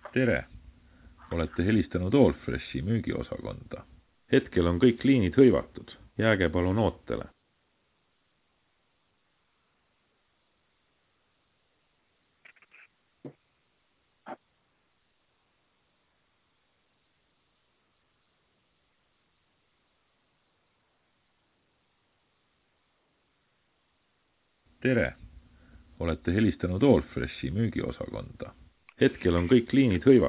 Tere! Olete helistanud Allfreshi müügiosakonda. Hetkel on kõik liinid hõivatud. Jääge palun ootele. Tere! Olete helistanud Allfreshi müügiosakonda. Hetkel on kõik liinid hõivatud.